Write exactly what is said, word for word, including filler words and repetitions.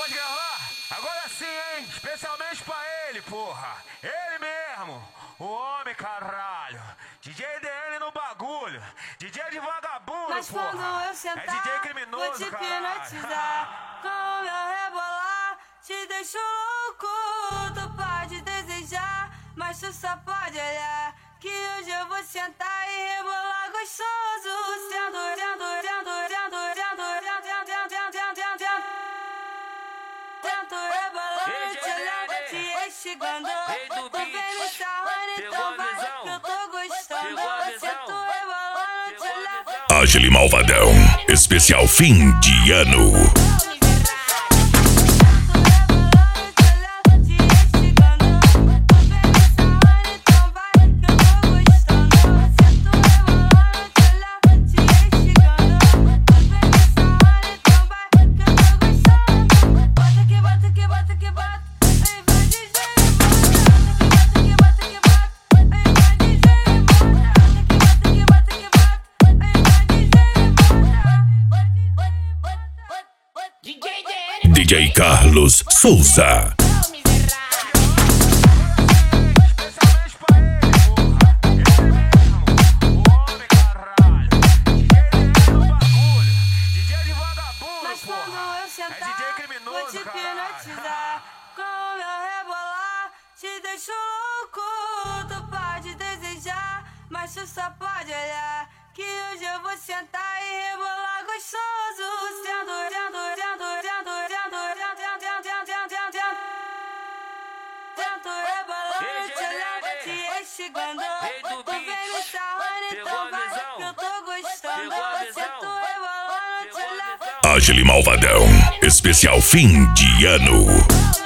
pode gravar? Agora sim, hein? Especialmente pra ele, porra. Ele mesmo. O homem, caralho. D J D N no bagulho. D J de vagabundo, mas porra. Mas quando eu sentar, é D J criminoso, vou te hipnotizar. Com o meu rebolar, te deixo louco. Tu pode desejar, mas tu só pode olhar. Que hoje eu vou sentar e rebolar gostoso. Sendo, sendo, sendo, sendo, sendo, sendo, sendo, sendo, sendo. Tento rebolando, te olhando, te instigando. Tô vendo sarrando, então vai que eu tô gostando. Tento rebolando, te olhando. Agile Malvadão, especial fim de ano. D J Carlos Souza. Mas quando eu sentar, vou te hipnotizar. Com o meu rebolar, te deixo louco. Tu pode desejar, mas tu só pode olhar. Que hoje eu vou sentar e rebolar gostoso. Sendo, sendo, sendo, sendo, sendo, sendo, sendo, sendo, sendo. Tento rebolando, te olhando, te instigando. Tô vendo sarrando, então vai que eu tô gostando. Tento rebolando, te olhando. Agile Malvadão, especial fim de ano.